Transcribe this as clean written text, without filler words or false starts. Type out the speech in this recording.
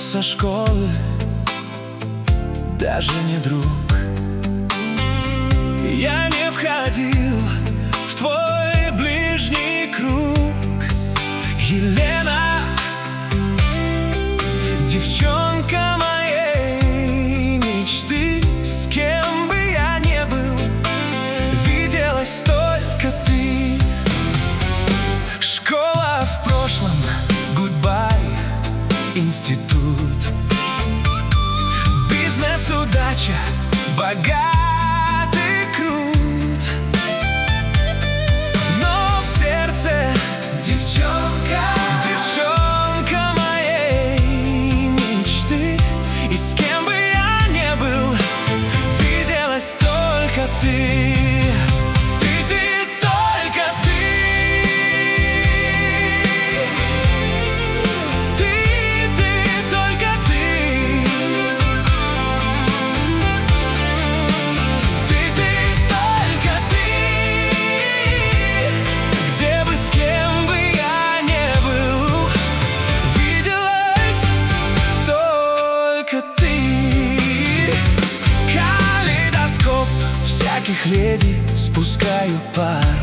со школы, даже не друг. Я не входил в твой ближний круг. Елена, девчонка моей мечты, с кем бы я не был, виделась только ты. Школа в прошлом, гудбай, институт, бизнес, удача, богатый крут. Но в сердце девчонка, девчонка моей мечты, и с кем бы я не был, виделась только ты. Калейдоскоп всяких леди спускаю пар.